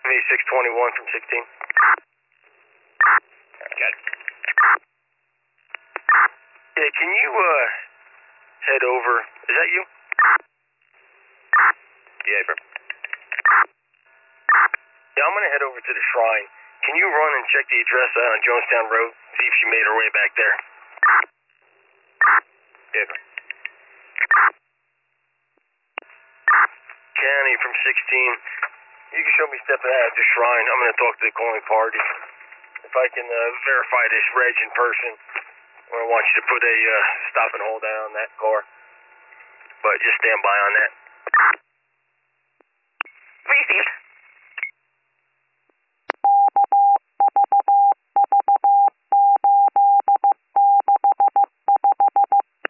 V621 from 16. Got it. Yeah, can you, head over? Is that you? Yeah, affirm. Yeah, I'm gonna head over to the shrine. Can you run and check the address on Jonestown Road? See if she made her way back there. Yeah, affirm. County from 16. You can show me stepping out of the shrine. I'm gonna talk to the calling party. If I can verify this reg in person, I want you to put a stop and hold down on that car. But just stand by on that. Received.